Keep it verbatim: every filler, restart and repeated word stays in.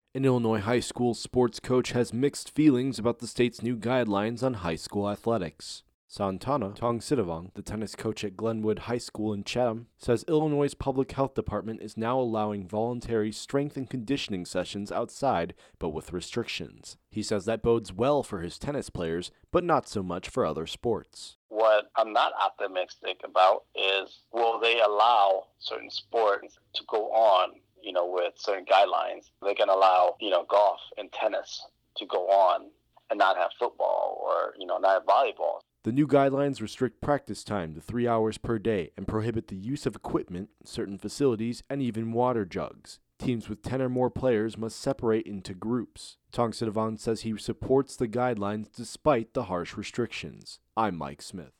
An Illinois high school sports coach has mixed feelings about the state's new guidelines on high school athletics. Santana Tongsidavong, the tennis coach at Glenwood High School in Chatham, says Illinois' public health department is now allowing voluntary strength and conditioning sessions outside, but with restrictions. He says that bodes well for his tennis players, but not so much for other sports. What I'm not optimistic about is, will they allow certain sports to go on, you know, with certain guidelines? They can allow, you know, golf and tennis to go on and not have football or, you know, not have volleyball. The new guidelines restrict practice time to three hours per day and prohibit the use of equipment, certain facilities, and even water jugs. Teams with ten or more players must separate into groups. Tongsidavong says he supports the guidelines despite the harsh restrictions. I'm Mike Smith.